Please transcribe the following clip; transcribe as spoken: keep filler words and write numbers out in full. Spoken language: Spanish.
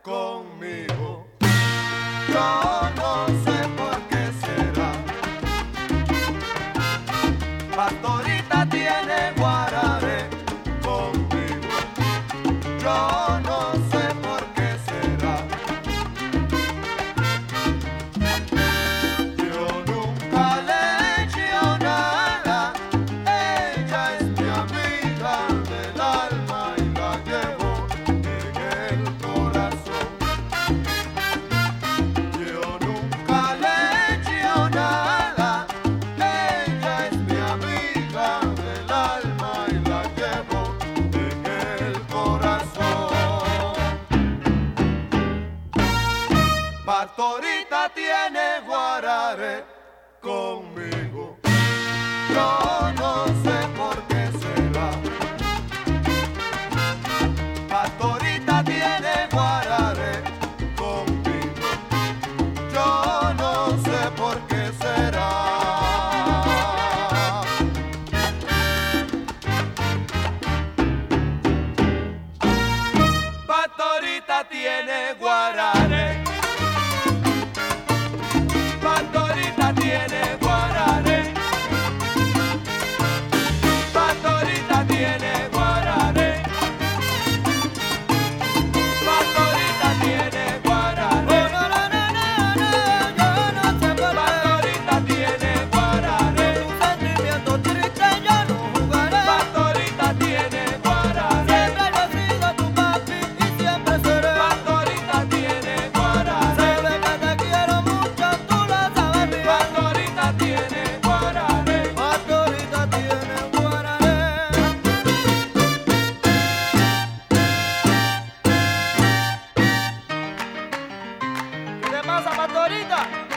conmigo. Yo no sé por qué será. Pastorita tiene guararé conmigo. Yo no sé por qué será. Yo nunca le he hecho nada. Ella es mi amiga del alma y la llevo en el corazón. Yo nunca le he hecho nada. Ella es mi amiga del alma y la llevo en el corazón. Pastorita tiene guararé conmigo. Yo no sé por qué será. Pastorita tiene guararé conmigo. Yo no sé por qué será. Pastorita tiene guararé. Pastorita tiene guararé. Pastorita tiene guararé. Pastorita tiene guararé. Yo no sé por qué. Pastorita tiene guararé. Un sentimiento triste yo no jugaré. Pastorita tiene guararé. Siempre yo he sido tu papi y siempre seré. Pastorita tiene guararé. Sabes que te quiero mucho, tú lo sabes bien. Pastorita tiene guararé. Pastorita tiene guararé. ¿Qué te pasa, Pastorita?